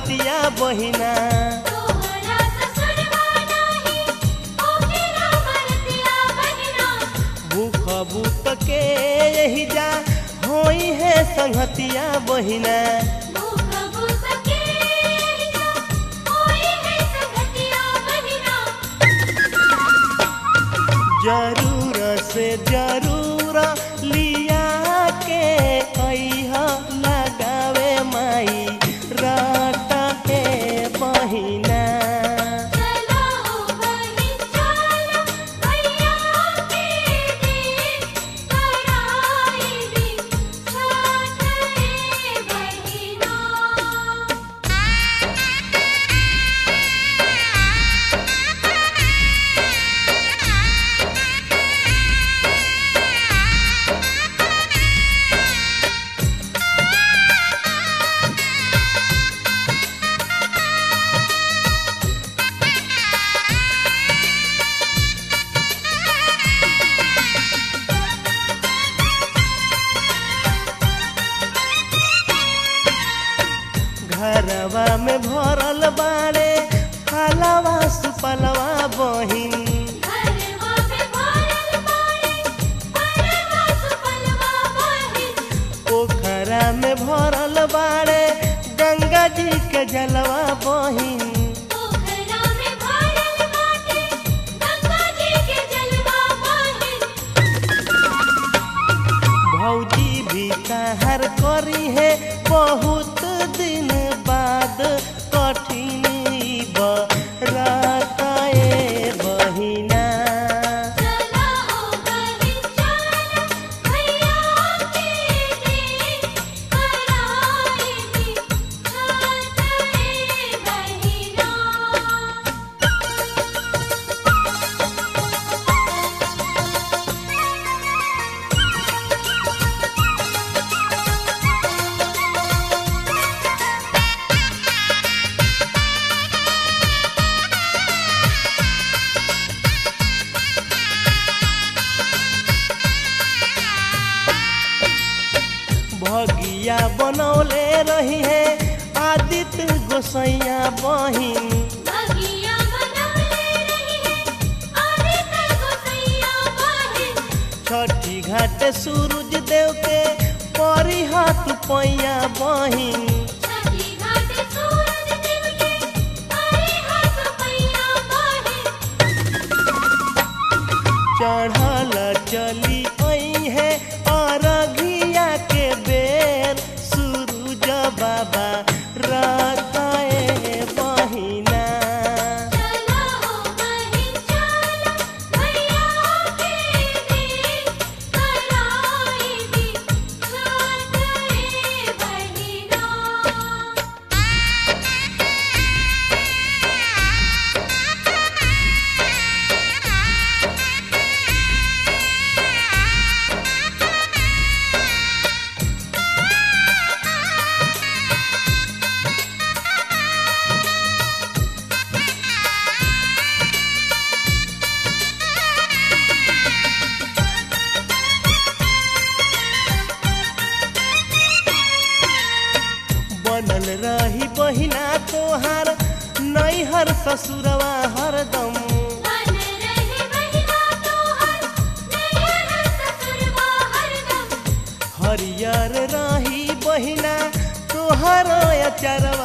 संगतिया बहिना भूख भूख के यही जा होई है संगतिया बहिना जरूर से जरूर लिया के अइहा लगावे माई राता के बहिना घरवा में भरल बाड़े फलवा सुपलवा बहिन पोखरा में भरल बाड़े गंगा जी के जलवा बहिन भौजी भी कहर करी है बहुत दिन बाद कठिन बराताए बहिना भगिया बनौले रही है आदित्य गोसैया बहिन छठी घाट सूरज देव के परी हाथ पैया बहिन चढ़ल चली आई है अरघिया के बेर सूरज बाबा राताए बहिना बनल रही बहिना तोहार नैहर ससुरवा हरदम हरियर रही बहिना तोहर अचरवा